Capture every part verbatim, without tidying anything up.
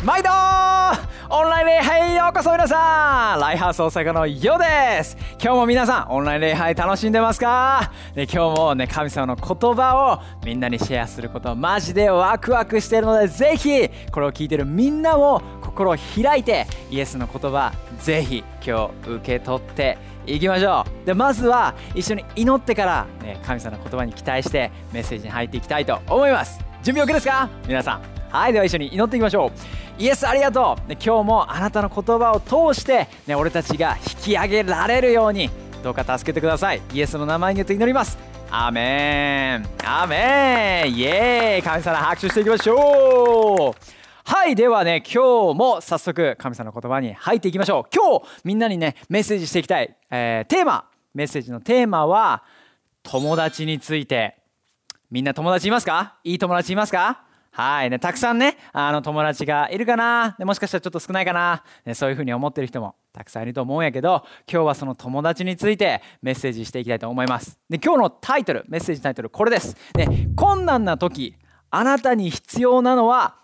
毎度オンライン礼拝へようこそ。皆さん、ライハース大阪のようです。今日も皆さんオンライン礼拝楽しんでますか？で今日もね、神様の言葉をみんなにシェアすることマジでワクワクしているので、ぜひこれを聞いているみんなも心を開いてイエスの言葉ぜひ今日受け取っていきましょう。でまずは一緒に祈ってから、ね、神様の言葉に期待してメッセージに入っていきたいと思います。準備 OK ですか皆さん？はい、では一緒に祈っていきましょう。イエスありがとう、ね、今日もあなたの言葉を通して、ね、俺たちが引き上げられるようにどうか助けてください。イエスの名前によって祈ります。アーメンアーメンイエーイ。神様拍手していきましょう。はい、ではね、今日も早速神様の言葉に入っていきましょう。今日みんなにねメッセージしていきたい、えー、テーマメッセージのテーマは友達について。みんな友達いますか？いい友達いますか？はいね、たくさんねあの友達がいるかな、でもしかしたらちょっと少ないかな、ね、そういうふうに思ってる人もたくさんいると思うんやけど、今日はその友達についてメッセージしていきたいと思います。で今日のタイトルメッセージタイトルこれです、ね、困難な時あなたに必要なのは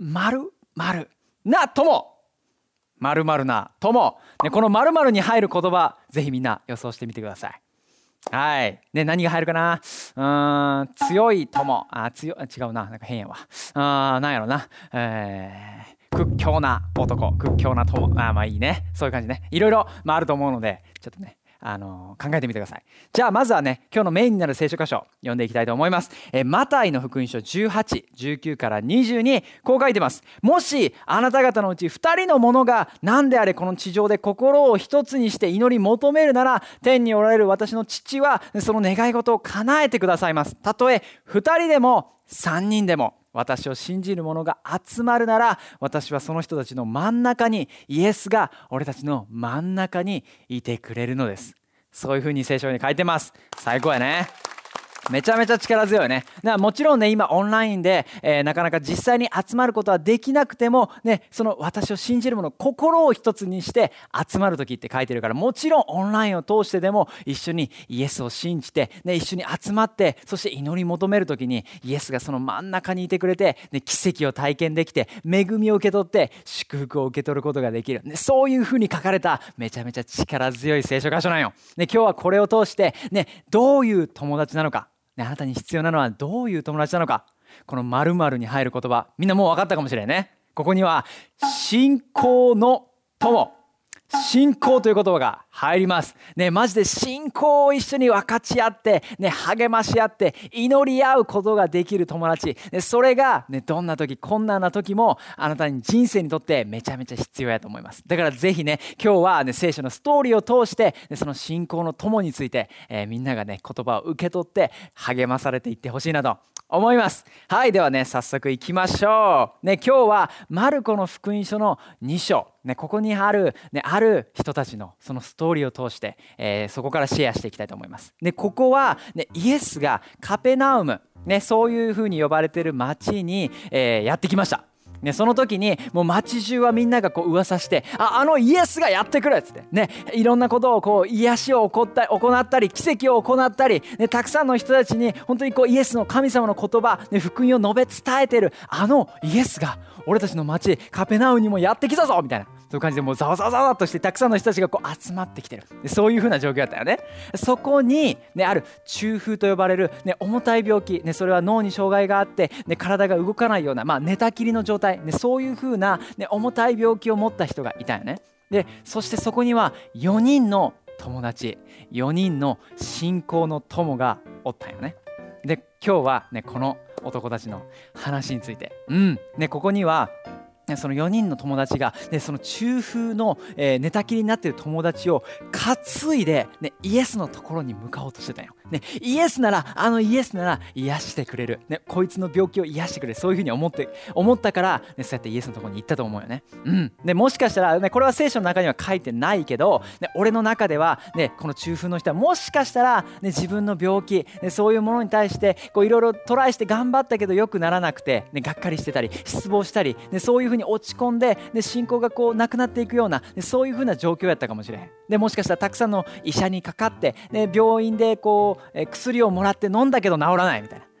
〇〇な友、〇〇な友、ね、この〇〇に入る言葉ぜひみんな予想してみてください。はい、ね、何が入るかな。うーん、強い友、あ、強違うな、なんか変やわ。あ、なんやろな、えー、屈強な男、屈強な友、あ、まあいいね、そういう感じね。いろいろ、まあ、あると思うので、ちょっとね、あのー、考えてみてください。じゃあまずはね、今日のメインになる聖書箇所読んでいきたいと思います。えー、マタイの福音書じゅうはち、じゅうきゅうからにじゅうにこう書いてます。もしあなた方のうちふたりの者が何であれこの地上で心を一つにして祈り求めるなら、天におられる私の父はその願い事を叶えてくださいます。たとえふたりでもさんにんでも私を信じる者が集まるなら、私はその人たちの真ん中に、イエスが俺たちの真ん中にいてくれるのです。そういうふうに聖書に書いてます。最高やね。めちゃめちゃ力強いね。だからもちろんね、今オンラインで、えー、なかなか実際に集まることはできなくても、ね、その私を信じる者、心を一つにして集まる時って書いてるから、もちろんオンラインを通してでも一緒にイエスを信じて、ね、一緒に集まって、そして祈り求める時にイエスがその真ん中にいてくれて、ね、奇跡を体験できて、恵みを受け取って祝福を受け取ることができる、ね、そういうふうに書かれためちゃめちゃ力強い聖書箇所なんよ、ね、今日はこれを通して、ね、どういう友達なのか、ね、あなたに必要なのはどういう友達なのか、この〇〇に入る言葉、みんなもう分かったかもしれんね。ここには信仰の友、信仰という言葉が入りますね。マジで信仰を一緒に分かち合って、ね、励まし合って祈り合うことができる友達、ね、それが、ね、どんな時困難な時もあなたに人生にとってめちゃめちゃ必要やと思います。だからぜひね、今日は、ね、聖書のストーリーを通して、ね、その信仰の友について、えー、みんながね言葉を受け取って励まされていってほしいなと思います。はい、ではね早速いきましょう、ね、今日はマルコの福音書のに章、ね、ここにある、ね、ある人たちのそのストーリーを通して、えー、そこからシェアしていきたいと思います。でここは、ね、イエスがカペナウム、ね、そういうふうに呼ばれている町に、えー、やってきました。ね、その時にもう街中はみんながこう噂して、あ、あのイエスがやってくるっつって、ね、いろんなことをこう癒しを起こった行ったり奇跡を行ったり、ね、たくさんの人たちに本当にこうイエスの神様の言葉、ね、福音を述べ伝えているあのイエスが俺たちの町カペナウムにもやってきたぞみたいな、そういう感じでもうざわざわざわっとしてたくさんの人たちがこう集まってきてる、でそういう風な状況だったよね。そこに、ね、ある中風と呼ばれる、ね、重たい病気、ね、それは脳に障害があって、ね、体が動かないような、まあ、寝たきりの状態、ね、そういう風な、ね、重たい病気を持った人がいたよね。でそしてそこにはよにんの友達、よにんの信仰の友がおったんよね。で今日は、ね、この男たちの話について、うんね、ここにはそのよにんの友達が、ね、その中風の、えー、寝たきりになっている友達を担いで、ね、イエスのところに向かおうとしてたよ、ね、イエスならあのイエスなら癒してくれる、ね、こいつの病気を癒してくれる、そういうふうに思って思ったから、ね、そうやってイエスのところに行ったと思うよね、うん、でもしかしたら、ね、これは聖書の中には書いてないけど、ね、俺の中では、ね、この中風の人はもしかしたら、ね、自分の病気、ね、そういうものに対していろいろトライして頑張ったけどよくならなくて、ね、がっかりしてたり失望したり、ね、そういうふうに落ち込んで、で信仰がこうなくなっていくような、でそういうふうな状況やったかもしれん。でもしかしたらたくさんの医者にかかって、で病院でこう、え薬をもらって飲んだけど治らないみたいな、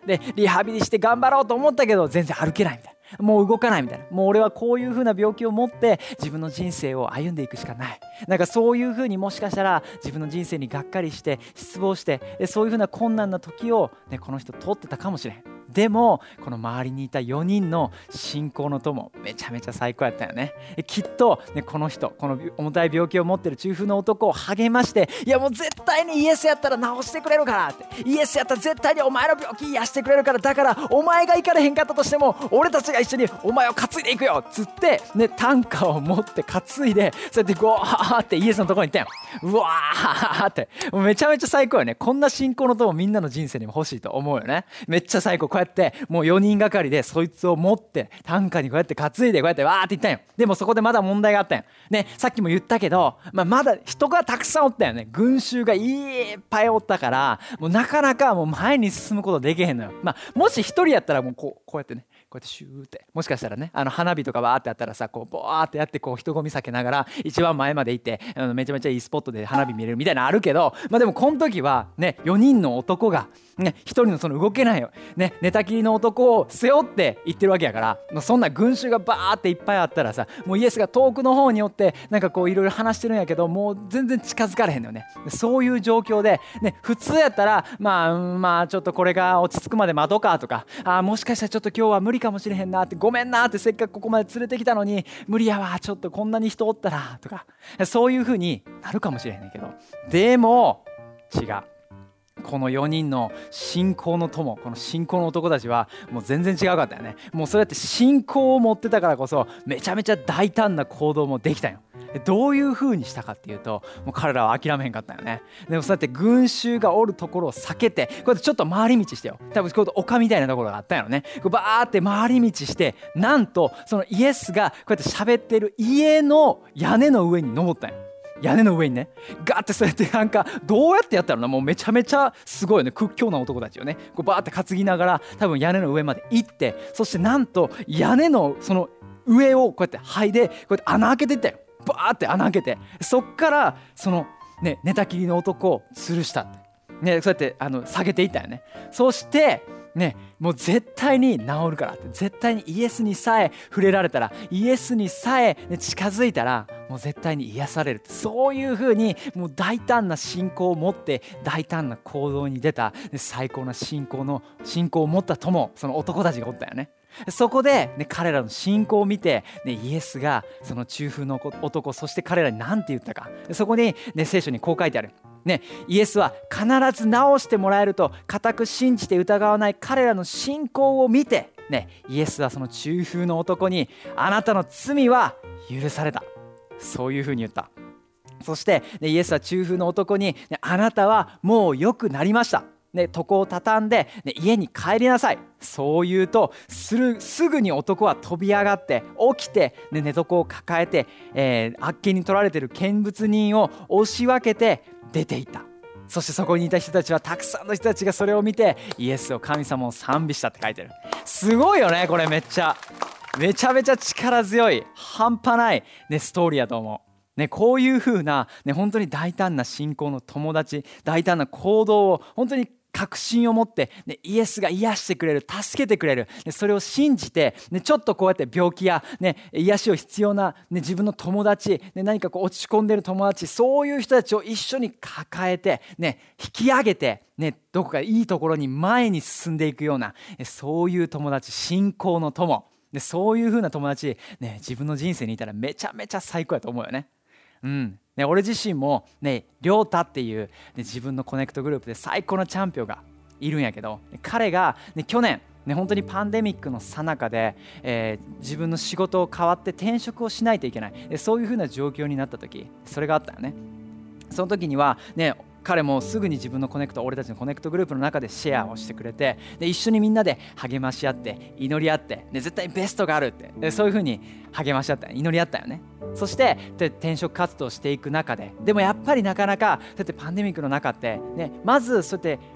でリハビリして頑張ろうと思ったけど全然歩けないみたいな、もう動かないみたいな、もう俺はこういう風な病気を持って自分の人生を歩んでいくしかない、なんかそういう風にもしかしたら自分の人生にがっかりして失望して、でそういう風な困難な時を、ね、この人通ってたかもしれん。でもこの周りにいたよにんの信仰の友めちゃめちゃ最高やったよね。きっと、ね、この人この重たい病気を持ってる中風の男を励まして、いやもう絶対にイエスやったら治してくれるからって、イエスやったら絶対にお前の病気癒してくれるから、だからお前が行かれへんかったとしても俺たちが一緒にお前を担いでいくよっつって、ね、担架を持って担いで、そうやってゴーってイエスのところに行ったよ。うわーってもうめちゃめちゃ最高よね。こんな信仰の友みんなの人生にも欲しいと思うよね。めっちゃ最高。こうやってもうよにんがかりでそいつを持って担架にこうやって担いでこうやってわーって行ったんよ。でもそこでまだ問題があったんよね。さっきも言ったけど、まあ、まだ人がたくさんおったよね。群衆がいっぱいおったから、もうなかなかもう前に進むことできへんのよ。まあ、もし一人やったらもうこう、こうやってね、こうやってシューってもしかしたらね、あの花火とかバーってやったらさ、こうボーってやってこう人混み避けながら一番前まで行って、あのめちゃめちゃいいスポットで花火見れるみたいなのあるけど、まあでもこの時はね、よにんの男がね、一人のその動けないよ、ね、寝たきりの男を背負って行ってるわけやから、もうそんな群衆がバーっていっぱいあったらさ、もうイエスが遠くの方におってなんかこういろいろ話してるんやけど、もう全然近づかれへんのよね。そういう状況で、ね、普通やったらまあ、うん、まあちょっとこれが落ち着くまで待とうかとか、あもしかしたらちょっと今日は無理かもしれへんなって、ごめんなって、せっかくここまで連れてきたのに無理やわ、ちょっとこんなに人おったらとか、そういう風になるかもしれへんねんけど、でも違う。このよにんの信仰の友、この信仰の男たちはもう全然違うかったよね。もうそうやって信仰を持ってたからこそめちゃめちゃ大胆な行動もできたよ。どういう風にしたかっていうと、もう彼らは諦めへんかったよね。でもそうやって群衆がおるところを避けて、こうやってちょっと回り道してよ、多分こう丘みたいなところがあったんやろね。こうバーって回り道して、なんとそのイエスがこうやって喋ってる家の屋根の上に登ったんや。屋根の上にねガーってそうやって、なんかどうやってやったのな、もうめちゃめちゃすごいよね。屈強な男たちよね。こうバーって担ぎながら多分屋根の上まで行って、そしてなんと屋根のその上をこうやって剥いで、こうやって穴開けていったよ。バーって穴開けて、そっからそのね寝たきりの男を吊るしたってね、そうやってあの下げていったよね。そしてね、もう絶対に治るからって、絶対にイエスにさえ触れられたら、イエスにさえ、ね、近づいたらもう絶対に癒されるって、そういう風にもう大胆な信仰を持って大胆な行動に出た、ね、最高な信仰の信仰を持った友、その男たちがおったよね。そこで、ね、彼らの信仰を見て、ね、イエスがその中風の男、そして彼らに何て言ったか、そこに、ね、聖書にこう書いてある。ね、イエスは必ず治してもらえると固く信じて疑わない彼らの信仰を見て、ね、イエスはその中風の男に、あなたの罪は許された、そういうふうに言った。そして、ね、イエスは中風の男に、ね、あなたはもう良くなりました、ね、床を畳んで、ね、家に帰りなさい、そう言うとするすぐに男は飛び上がって起きて、ね、寝床を抱えて、えー、あっけに取られている見物人を押し分けて出ていった。そしてそこにいた人たちは、たくさんの人たちがそれを見てイエスを神様を賛美したって書いてる。すごいよね、これめっちゃめちゃめちゃ力強い、半端ない、ね、ストーリーやと思う、ね、こういう風な、ね、本当に大胆な信仰の友達、大胆な行動を本当に確信を持って、ね、イエスが癒してくれる、助けてくれる、ね、それを信じて、ね、ちょっとこうやって病気や、ね、癒しを必要な、ね、自分の友達、ね、何かこう落ち込んでる友達、そういう人たちを一緒に抱えて、ね、引き上げて、ね、どこかいいところに前に進んでいくような、そういう友達、信仰の友で、そういう風な友達、ね、自分の人生にいたらめちゃめちゃ最高やと思うよね。うんね、俺自身もね、亮太っていう、ね、自分のコネクトグループで最高のチャンピオンがいるんやけど、彼が、ね、去年、ね、本当にパンデミックの最中で、えー、自分の仕事を変わって転職をしないといけない、そういう風な状況になった時、それがあったよね。その時にはね、彼もすぐに自分のコネクト、俺たちのコネクトグループの中でシェアをしてくれて、で一緒にみんなで励まし合って祈り合って、で絶対にベストがあるって、でそういう風に励まし合った、祈り合ったよね。そしてで転職活動していく中で、でもやっぱりなかなかそうやってパンデミックの中って、ね、まずそうやって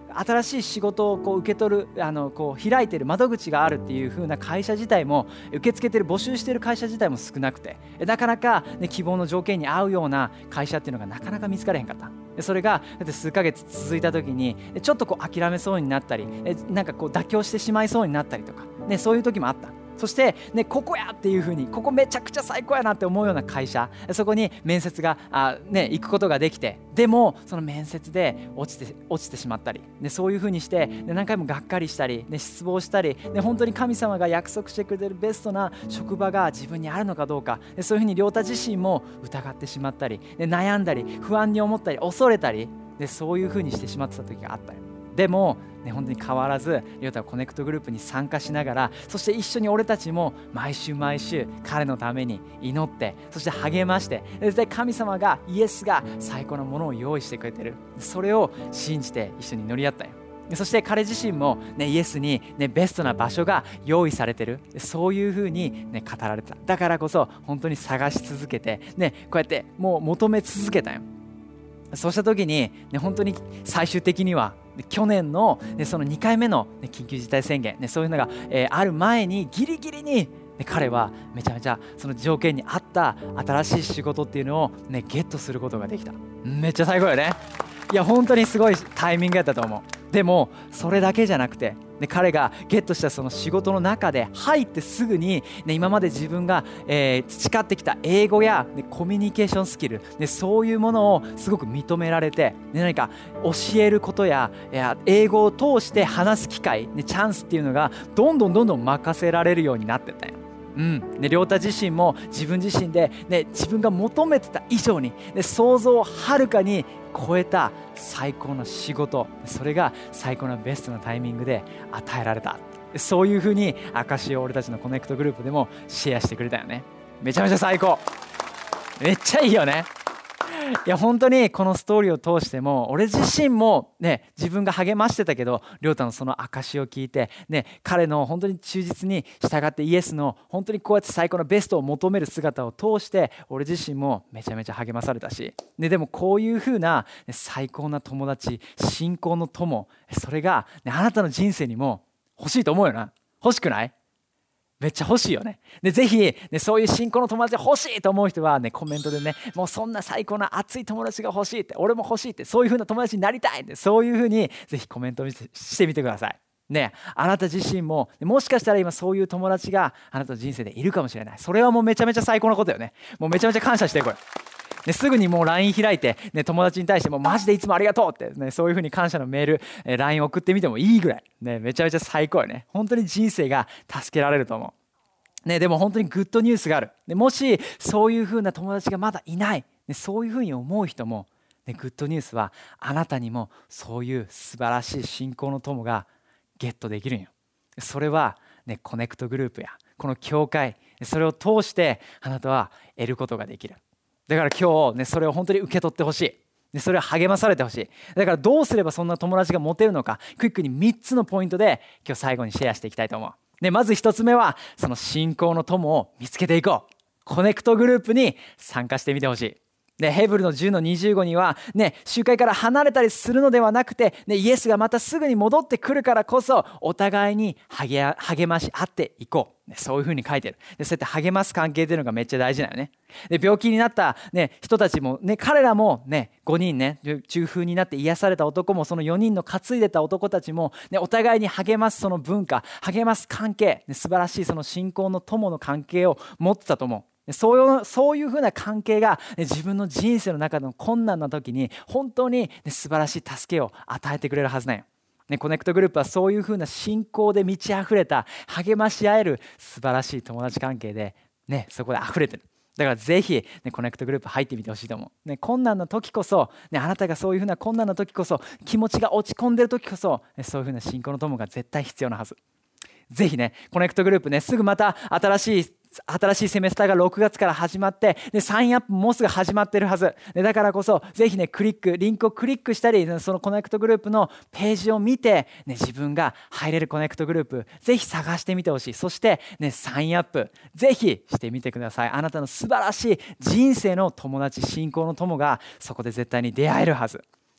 新しい仕事をこう受け取るあのこう開いている窓口があるっていう風な会社自体も、受け付けてる募集している会社自体も少なくて、なかなか、ね、希望の条件に合うような会社っていうのがなかなか見つかれへんかった。それがだって数ヶ月続いた時にちょっとこう諦めそうになったり、なんかこう妥協してしまいそうになったりとか、ね、そういう時もあった。そして、ね、ここやっていう風に、ここめちゃくちゃ最高やなって思うような会社、そこに面接があ、ね、行くことができて、でもその面接で落ちて落ちてしまったり、ね、そういう風にして、ね、何回もがっかりしたり、ね、失望したり、ね、本当に神様が約束してくれてるベストな職場が自分にあるのかどうか、ね、そういう風に亮太自身も疑ってしまったり、ね、悩んだり不安に思ったり恐れたり、ね、そういう風にしてしまってた時があったよ。でも、ね、本当に変わらず亮太はコネクトグループに参加しながら、そして一緒に俺たちも毎週毎週彼のために祈って、そして励まして、絶対神様がイエスが最高のものを用意してくれてる、それを信じて一緒に祈り合ったよ。そして彼自身も、ね、イエスに、ね、ベストな場所が用意されてる、そういうふうに、ね、語られた。だからこそ本当に探し続けて、ね、こうやってもう求め続けたよ。そうした時に、ね、本当に最終的には去年の、ね、そのにかいめの、ね、緊急事態宣言、ね、そういうのが、えー、ある前にギリギリに、ね、彼はめちゃめちゃその条件に合った新しい仕事っていうのを、ね、ゲットすることができた。めっちゃ最高よね。いや本当にすごいタイミングやったと思う。でもそれだけじゃなくて、ね、彼がゲットしたその仕事の中で入ってすぐに、ね、今まで自分が、えー、培ってきた英語や、ね、コミュニケーションスキル、ね、そういうものをすごく認められて、ね、何か教えることや、や英語を通して話す機会、ね、チャンスっていうのがどんどんどんどん任せられるようになってったよ。うんね、亮太自身も自分自身で、ね、自分が求めてた以上に、ね、想像をはるかに超えた最高の仕事、それが最高なベストなタイミングで与えられた。そういうふうに証を俺たちのコネクトグループでもシェアしてくれたよね。めちゃめちゃ最高、めっちゃいいよね。いや本当にこのストーリーを通しても俺自身もね、自分が励ましてたけど、亮太のその証を聞いて、ね、彼の本当に忠実に従ってイエスの本当にこうやって最高のベストを求める姿を通して俺自身もめちゃめちゃ励まされたし、ね、でもこういう風な、ね、最高な友達、信仰の友、それが、ね、あなたの人生にも欲しいと思うよな。欲しくない？めっちゃ欲しいよね。でぜひ、ね、そういう信仰の友達が欲しいと思う人は、ね、コメントでね、もうそんな最高な熱い友達が欲しいって、俺も欲しいって、そういう風な友達になりたいって、そういう風にぜひコメントしてみてください。ね、あなた自身ももしかしたら今そういう友達があなたの人生でいるかもしれない。それはもうめちゃめちゃ最高なことよね。もうめちゃめちゃ感謝してこれ。ね、すぐにもう ライン 開いて、ね、友達に対してもマジでいつもありがとうって、ね、そういう風に感謝のメール、えー、ライン 送ってみてもいいぐらい、ね、めちゃめちゃ最高よね。本当に人生が助けられると思う。ね、でも本当にグッドニュースがある。でもしそういう風な友達がまだいない、ね、そういう風に思う人も、ね、グッドニュースはあなたにもそういう素晴らしい信仰の友がゲットできるんよ。それは、ね、コネクトグループやこの教会、それを通してあなたは得ることができる。だから今日、ね、それを本当に受け取ってほしい。でそれを励まされてほしい。だからどうすればそんな友達が持てるのか、クイックにみっつのポイントで今日最後にシェアしていきたいと思う。でまずひとつめはその信仰の友を見つけていこう。コネクトグループに参加してみてほしい。でヘブルのじゅうのにじゅうごには、ね、集会から離れたりするのではなくて、ね、イエスがまたすぐに戻ってくるからこそお互いに励まし合っていこう、ね、そういうふうに書いてる。でそうやって励ます関係っていうのがめっちゃ大事だよね。で病気になった、ね、人たちも、ね、彼らも、ね、ごにんね、中風になって癒された男もそのよにんの担いでた男たちも、ね、お互いに励ますその文化、励ます関係、ね、素晴らしいその信仰の友の関係を持ってたと思う。そういう、そういう風な関係が自分の人生の中の困難な時に本当に素晴らしい助けを与えてくれるはずなんよ。ね、コネクトグループはそういう風な信仰で満ち溢れた励まし合える素晴らしい友達関係で、ね、そこで溢れてる。だからぜひ、ね、コネクトグループ入ってみてほしいと思う。ね、困難な時こそ、ね、あなたがそういう風な困難な時こそ、気持ちが落ち込んでる時こそ、ね、そういう風な信仰の友が絶対必要なはず。ぜひね、コネクトグループね、すぐまた新しい新しいセメスターがろくがつから始まって、でサインアップもうすぐ始まってるはずで、だからこそぜひねクリックリンクをクリックしたり、そのコネクトグループのページを見て、ね、自分が入れるコネクトグループぜひ探してみてほしい。そして、ね、サインアップぜひしてみてください。あなたの素晴らしい人生の友達、信仰の友がそこで絶対に出会えるはず。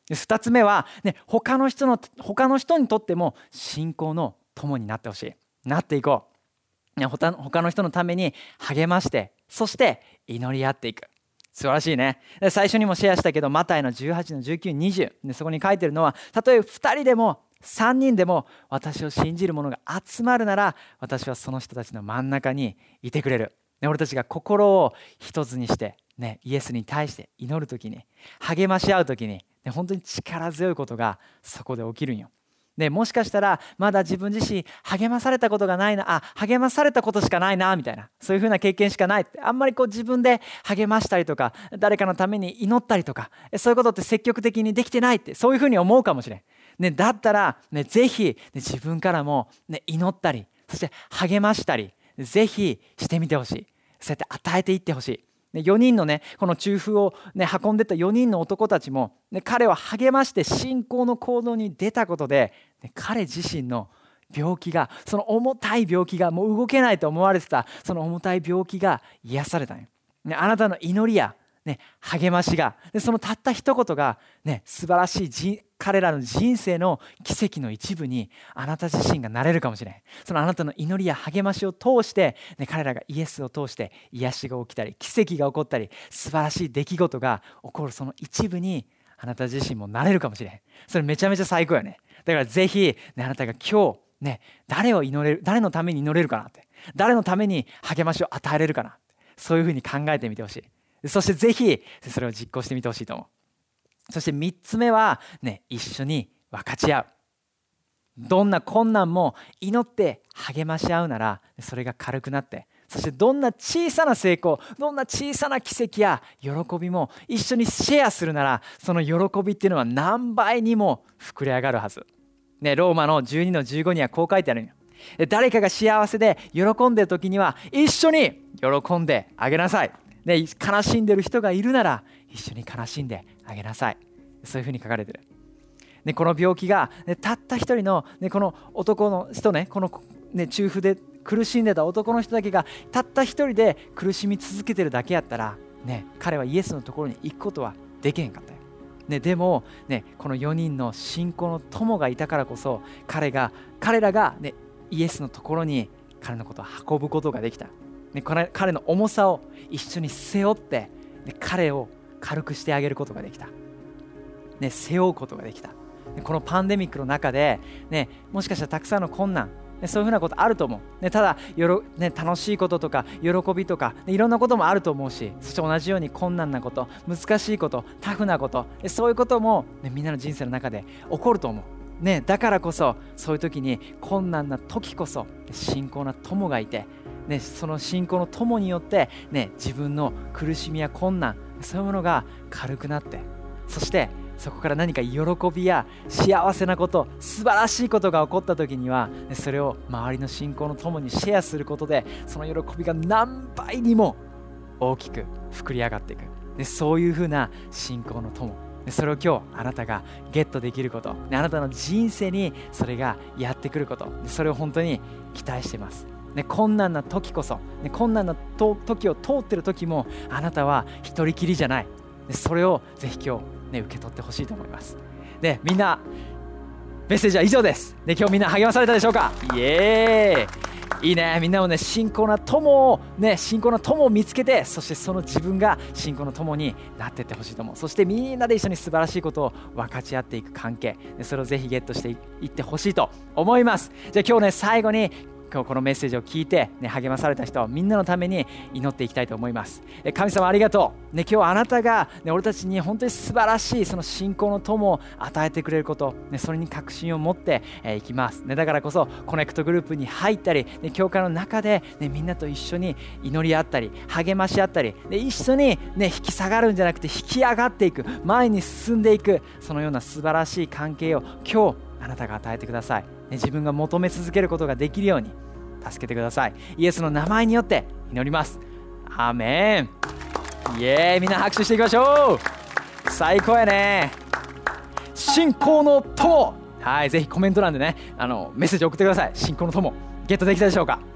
でふたつめは、ね、他の人の他の人にとっても信仰の友になってほしい、なっていこう、ね、他の人のために励まして、そして祈り合っていく。素晴らしいね。で最初にもシェアしたけど、マタイのじゅうはちのじゅうきゅう、にじゅう、でそこに書いてるのは、たとえふたりでもさんにんでも私を信じる者が集まるなら、私はその人たちの真ん中にいてくれる。ね、俺たちが心を一つにして、ね、イエスに対して祈るときに、励まし合うときに、ね、本当に力強いことがそこで起きるんよ。でもしかしたらまだ自分自身励まされたことがないな、あ励まされたことしかないなみたいな、そういう風な経験しかないって、あんまりこう自分で励ましたりとか、誰かのために祈ったりとか、そういうことって積極的にできてないって、そういう風に思うかもしれん、ね、だったら、ね、ぜひ、ね、自分からも、ね、祈ったり、そして励ましたりぜひしてみてほしい。そうやって与えていってほしい。よにんのね、この中風を、ね、運んでったよにんの男たちも、ね、彼を励まして信仰の行動に出たことで、ね、彼自身の病気が、その重たい病気が、もう動けないと思われてたその重たい病気が癒されたんよ、ね、あなたの祈りや、ね、励ましが、でそのたった一言が、ね、素晴らしい人彼らの人生の奇跡の一部にあなた自身がなれるかもしれない。そのあなたの祈りや励ましを通して、ね、彼らがイエスを通して癒しが起きたり、奇跡が起こったり、素晴らしい出来事が起こる、その一部にあなた自身もなれるかもしれない。それめちゃめちゃ最高よね。だからぜひ、ね、あなたが今日、ね、誰を祈れる、誰のために祈れるかなって、誰のために励ましを与えれるかなって、そういうふうに考えてみてほしい。そしてぜひそれを実行してみてほしいと思う。そしてみっつめは、ね、一緒に分かち合う。どんな困難も祈って励まし合うなら、それが軽くなって、そしてどんな小さな成功、どんな小さな奇跡や喜びも一緒にシェアするなら、その喜びっていうのは何倍にも膨れ上がるはず、ね、ローマのじゅうにのじゅうごにはこう書いてあるんよ。誰かが幸せで喜んでいる時には一緒に喜んであげなさい、ね、悲しんでる人がいるなら一緒に悲しんであげなさい。そういうふうに書かれてる、ね、この病気が、ね、たった一人の、ね、この男の人ね、この、ね、中風で苦しんでた男の人だけがたった一人で苦しみ続けてるだけやったら、ね、彼はイエスのところに行くことはできへんかったよ、ね、でも、ね、このよにんの信仰の友がいたからこそ、彼が彼らが、ね、イエスのところに彼のことを運ぶことができた、ね、彼の重さを一緒に背負って、ね、彼を軽くしてあげることができた、ね、背負うことができた。このパンデミックの中で、ね、もしかしたらたくさんの困難、ね、そういうふうなことあると思う、ね、ただよろ、ね、楽しいこととか喜びとか、ね、いろんなこともあると思うし、そして同じように困難なこと、難しいこと、タフなこと、ね、そういうことも、ね、みんなの人生の中で起こると思う、ね、だからこそそういう時に困難な時こそ信仰な友がいて、ね、その信仰の友によって、ね、自分の苦しみや困難、そういうものが軽くなって、そしてそこから何か喜びや幸せなこと、素晴らしいことが起こった時には、ね、それを周りの信仰の友にシェアすることで、その喜びが何倍にも大きく膨り上がっていく、ね、そういうふうな信仰の友、ね、それを今日あなたがゲットできること、ね、あなたの人生にそれがやってくること、ね、それを本当に期待しています。ね、困難な時こそ、ね、困難なと時を通っている時もあなたは一人きりじゃない、ね、それをぜひ今日、ね、受け取ってほしいと思います。で、みんなメッセージは以上です。で、今日みんな励まされたでしょうか？イエーイ、いいね。みんなもね、信仰な友をね、信仰の友を見つけて、そしてその自分が信仰の友になっていってほしいと思う。そしてみんなで一緒に素晴らしいことを分かち合っていく関係、それをぜひゲットしていってほしいと思います。じゃあ今日ね、最後に今日このメッセージを聞いて、ね、励まされた人はみんなのために祈っていきたいと思います。神様ありがとう、ね、今日あなたが、ね、俺たちに本当に素晴らしいその信仰の友を与えてくれること、ね、それに確信を持ってい、えー、きます、ね、だからこそコネクトグループに入ったり、ね、教会の中で、ね、みんなと一緒に祈り合ったり励まし合ったり、ね、一緒に、ね、引き下がるんじゃなくて引き上がっていく、前に進んでいく、そのような素晴らしい関係を今日あなたが与えてください、ね、自分が求め続けることができるように助けてください。イエスの名前によって祈ります。アーメン。イエーイ、みんな拍手していきましょう。最高やね。信仰の友、はい、ぜひコメント欄でね、あのメッセージ送ってください。信仰の友ゲットできたでしょうか？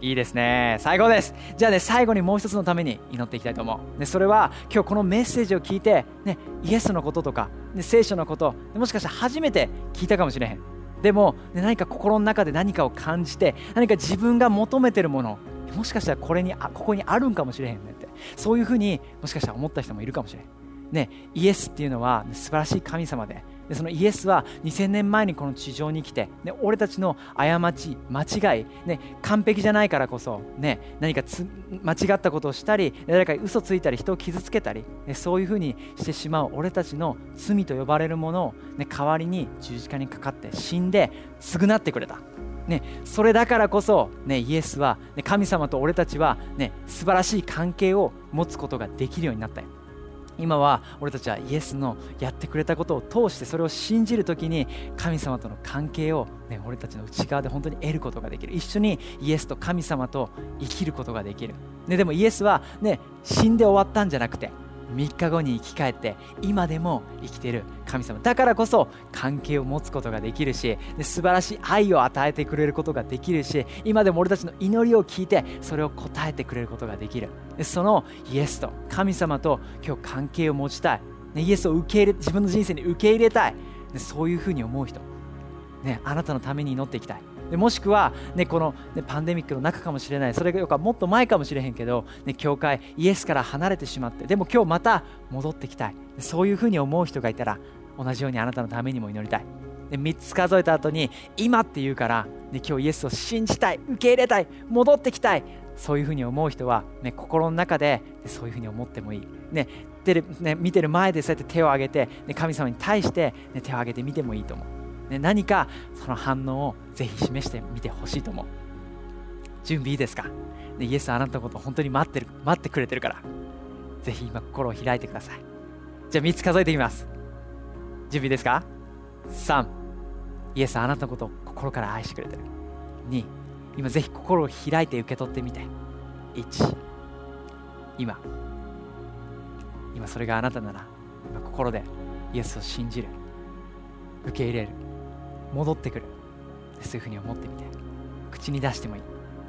いいですね。最高です。じゃあね、最後にもう一つのために祈っていきたいと思う。でそれは今日このメッセージを聞いて、ね、イエスのこととか、ね、聖書のこと、もしかしたら初めて聞いたかもしれへん。でも、ね、何か心の中で何かを感じて、何か自分が求めてるもの、もしかしたらこれにあここにあるんかもしれへんねって、そういうふうにもしかしたら思った人もいるかもしれん。ね、イエスっていうのは素晴らしい神様で、でそのイエスはにせんねんまえにこの地上に来て、ね、俺たちの過ち、間違い、ね、完璧じゃないからこそ、ね、何かつ間違ったことをしたり、誰かに嘘ついたり、人を傷つけたり、ね、そういうふうにしてしまう俺たちの罪と呼ばれるものを、ね、代わりに十字架にかかって死んで償ってくれた。ね、それだからこそ、ね、イエスは、ね、神様と俺たちは、ね、素晴らしい関係を持つことができるようになったよ。今は俺たちはイエスのやってくれたことを通して、それを信じるときに神様との関係を、ね、俺たちの内側で本当に得ることができる。一緒にイエスと神様と生きることができる、ね、でもイエスは、ね、死んで終わったんじゃなくてみっかごに生き返って今でも生きている神様だからこそ関係を持つことができるし、で素晴らしい愛を与えてくれることができるし、今でも俺たちの祈りを聞いてそれを応えてくれることができる。でそのイエスと神様と今日関係を持ちたい、ね、イエスを受け入れ自分の人生に受け入れたい、でそういうふうに思う人、ね、あなたのために祈っていきたい。でもしくは、ね、この、ね、パンデミックの中かもしれない、それがもっと前かもしれへんけど、ね、教会イエスから離れてしまって、でも今日また戻ってきたい、そういうふうに思う人がいたら同じようにあなたのためにも祈りたい。でみっつ数えた後に今って言うから、ね、今日イエスを信じたい、受け入れたい、戻ってきたい、そういうふうに思う人は、ね、心の中で、ね、そういうふうに思ってもいい、ねテレね、見てる前でそうやって手を挙げて、ね、神様に対して、ね、手を挙げてみてもいいと思う。ね、何かその反応をぜひ示してみてほしいと思う。準備いいですか、ね、イエスはあなたのことを本当に待ってる待ってくれてるから、ぜひ今心を開いてください。じゃあみっつ数えていきます。準備ですか。さん、イエスはあなたのことを心から愛してくれてる。に、今ぜひ心を開いて受け取ってみて。いち、今今それがあなたなら、今心でイエスを信じる、受け入れる、戻ってくる、そういうふうに思ってみて、口に出してもい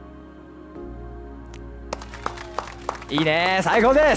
い。いいね、最高です。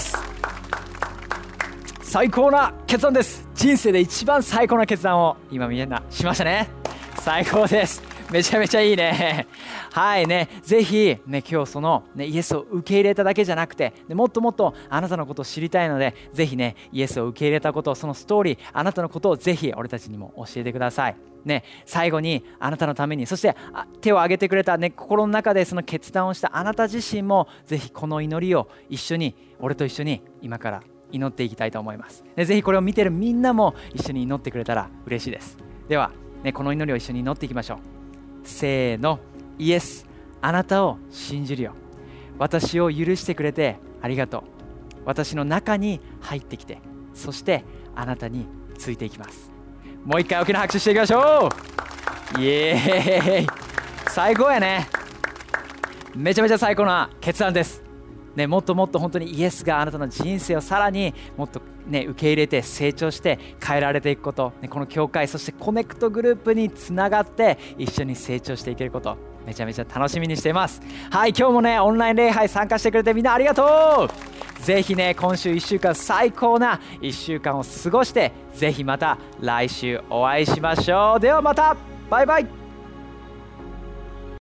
最高な決断です。人生で一番最高な決断を今みんなしましたね。最高です。めちゃめちゃいいね。はいね、ぜひね、今日その、ね、イエスを受け入れただけじゃなくて、ね、もっともっとあなたのことを知りたいので、ぜひね、イエスを受け入れたこと、そのストーリー、あなたのことをぜひ俺たちにも教えてください。ね、最後にあなたのために、そして手を挙げてくれた、ね、心の中でその決断をしたあなた自身も、ぜひこの祈りを一緒に、俺と一緒に今から祈っていきたいと思います。でぜひこれを見てるみんなも一緒に祈ってくれたら嬉しいです。では、ね、この祈りを一緒に祈っていきましょう。せーの。イエス、あなたを信じるよ。私を許してくれてありがとう。私の中に入ってきて、そしてあなたについていきます。もう一回大きな拍手していきましょう。イエーイ、最高やね。めちゃめちゃ最高な決断です、ね、もっともっと本当にイエスがあなたの人生をさらにもっと、ね、受け入れて成長して変えられていくこと、ね、この教会、そしてコネクトグループにつながって一緒に成長していけること、めちゃめちゃ楽しみにしています。はい、今日もね、オンライン礼拝参加してくれてみんなありがとう。ぜひね、今週いっしゅうかん最高ないっしゅうかんを過ごして、ぜひまた来週お会いしましょう。ではまた、バイバイ。